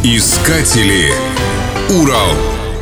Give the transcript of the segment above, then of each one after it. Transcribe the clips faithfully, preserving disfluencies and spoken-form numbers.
Искатели. Урал.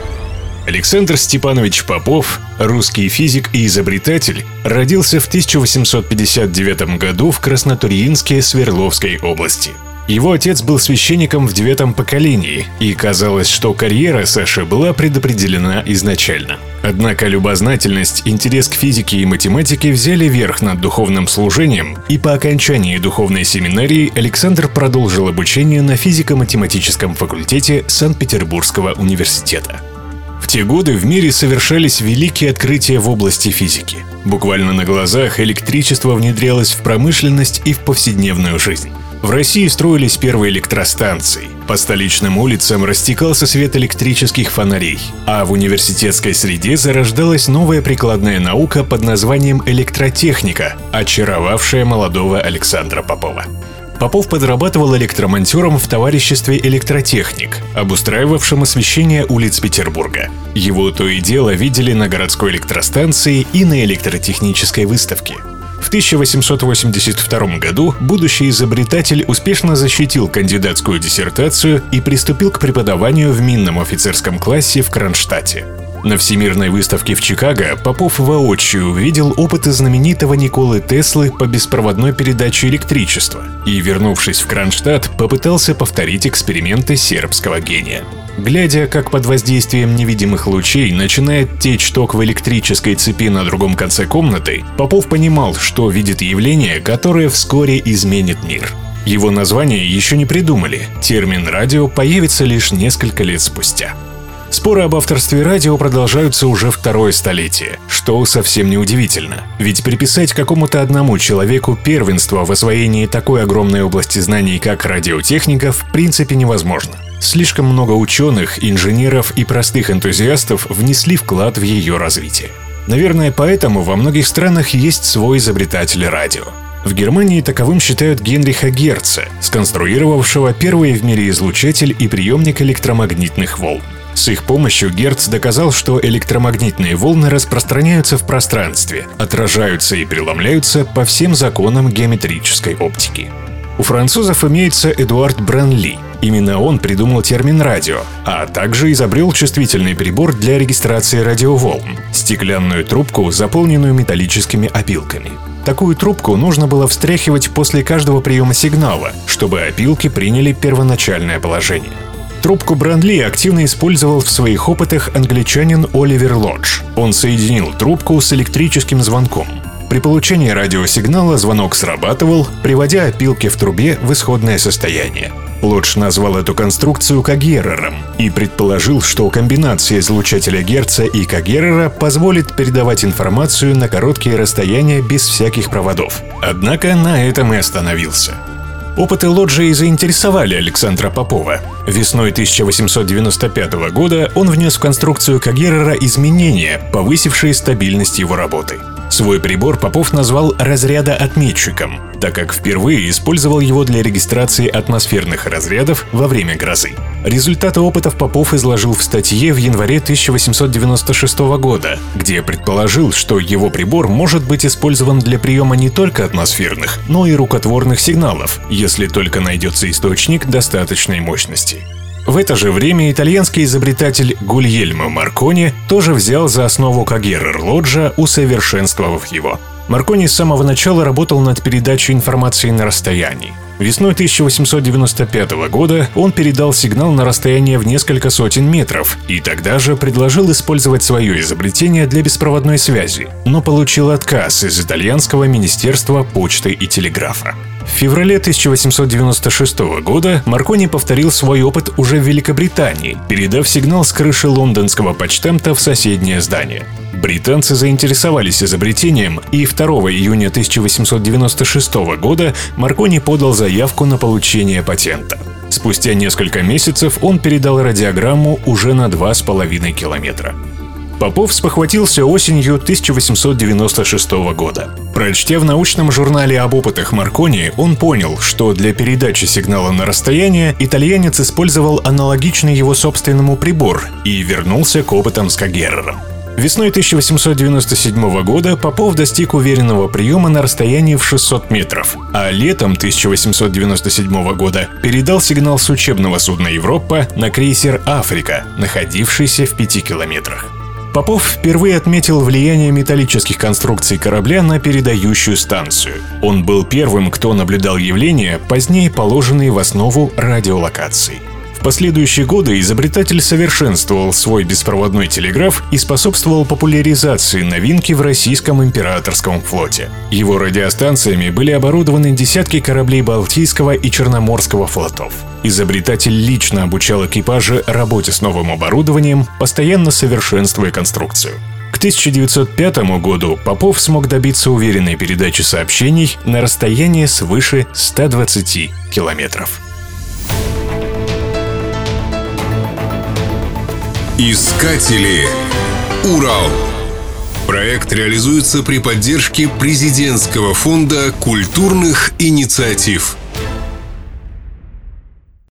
Александр Степанович Попов, русский физик и изобретатель, родился в тысяча восемьсот пятьдесят девятом году в Краснотурьинске Свердловской области. Его отец был священником в девятом поколении, и казалось, что карьера Саши была предопределена изначально. Однако любознательность, интерес к физике и математике взяли верх над духовным служением, и по окончании духовной семинарии Александр продолжил обучение на физико-математическом факультете Санкт-Петербургского университета. В те годы в мире совершались великие открытия в области физики. Буквально на глазах электричество внедрялось в промышленность и в повседневную жизнь. В России строились первые электростанции, по столичным улицам растекался свет электрических фонарей, а в университетской среде зарождалась новая прикладная наука под названием электротехника, очаровавшая молодого Александра Попова. Попов подрабатывал электромонтером в товариществе «Электротехник», обустраивавшем освещение улиц Петербурга. Его то и дело видели на городской электростанции и на электротехнической выставке. В тысяча восемьсот восемьдесят втором году будущий изобретатель успешно защитил кандидатскую диссертацию и приступил к преподаванию в минном офицерском классе в Кронштадте. На Всемирной выставке в Чикаго Попов воочию увидел опыты знаменитого Николы Теслы по беспроводной передаче электричества и, вернувшись в Кронштадт, попытался повторить эксперименты сербского гения. Глядя, как под воздействием невидимых лучей начинает течь ток в электрической цепи на другом конце комнаты, Попов понимал, что видит явление, которое вскоре изменит мир. Его название еще не придумали, термин «радио» появится лишь несколько лет спустя. Споры об авторстве радио продолжаются уже второе столетие, что совсем не удивительно. Ведь приписать какому-то одному человеку первенство в освоении такой огромной области знаний, как радиотехника, в принципе невозможно. Слишком много ученых, инженеров и простых энтузиастов внесли вклад в ее развитие. Наверное, поэтому во многих странах есть свой изобретатель радио. В Германии таковым считают Генриха Герца, сконструировавшего первый в мире излучатель и приемник электромагнитных волн. С их помощью Герц доказал, что электромагнитные волны распространяются в пространстве, отражаются и преломляются по всем законам геометрической оптики. У французов имеется Эдуард Бранли. Именно он придумал термин «радио», а также изобрел чувствительный прибор для регистрации радиоволн – стеклянную трубку, заполненную металлическими опилками. Такую трубку нужно было встряхивать после каждого приема сигнала, чтобы опилки приняли первоначальное положение. Трубку Бранли активно использовал в своих опытах англичанин Оливер Лодж. Он соединил трубку с электрическим звонком. При получении радиосигнала звонок срабатывал, приводя опилки в трубе в исходное состояние. Лодж назвал эту конструкцию когерером и предположил, что комбинация излучателя Герца и когерера позволит передавать информацию на короткие расстояния без всяких проводов. Однако на этом и остановился. Опыты Лоджа и заинтересовали Александра Попова. Весной тысяча восемьсот девяносто пятого года он внес в конструкцию когерера изменения, повысившие стабильность его работы. Свой прибор Попов назвал разрядоотметчиком, так как впервые использовал его для регистрации атмосферных разрядов во время грозы. Результаты опытов Попов изложил в статье в январе тысяча восемьсот девяносто шестого года, где предположил, что его прибор может быть использован для приема не только атмосферных, но и рукотворных сигналов, если только найдется источник достаточной мощности. В это же время итальянский изобретатель Гульельмо Маркони тоже взял за основу когерер Лоджа, усовершенствовав его. Маркони с самого начала работал над передачей информации на расстоянии. Весной тысяча восемьсот девяносто пятого года он передал сигнал на расстояние в несколько сотен метров и тогда же предложил использовать свое изобретение для беспроводной связи, но получил отказ из итальянского министерства почты и телеграфа. В феврале тысяча восемьсот девяносто шестого года Маркони повторил свой опыт уже в Великобритании, передав сигнал с крыши лондонского почтамта в соседнее здание. Британцы заинтересовались изобретением, и второго июня тысяча восемьсот девяносто шестого года Маркони подал заявку на получение патента. Спустя несколько месяцев он передал радиограмму уже на два с половиной километра. Попов спохватился осенью тысяча восемьсот девяносто шестого года. Прочтя в научном журнале об опытах Маркони, он понял, что для передачи сигнала на расстояние итальянец использовал аналогичный его собственному прибор и вернулся к опытам с когерером. Весной тысяча восемьсот девяносто седьмого года Попов достиг уверенного приема на расстоянии в шестьсот метров, а летом тысяча восемьсот девяносто седьмого года передал сигнал с учебного судна «Европа» на крейсер «Африка», находившийся в пяти километрах. Попов впервые отметил влияние металлических конструкций корабля на передающую станцию. Он был первым, кто наблюдал явления, позднее положенные в основу радиолокаций. В последующие годы изобретатель совершенствовал свой беспроводной телеграф и способствовал популяризации новинки в российском императорском флоте. Его радиостанциями были оборудованы десятки кораблей Балтийского и Черноморского флотов. Изобретатель лично обучал экипажи работе с новым оборудованием, постоянно совершенствуя конструкцию. К тысяча девятьсот пятому году Попов смог добиться уверенной передачи сообщений на расстояние свыше ста двадцати километров. Искатели. Урал. Проект реализуется при поддержке Президентского фонда культурных инициатив.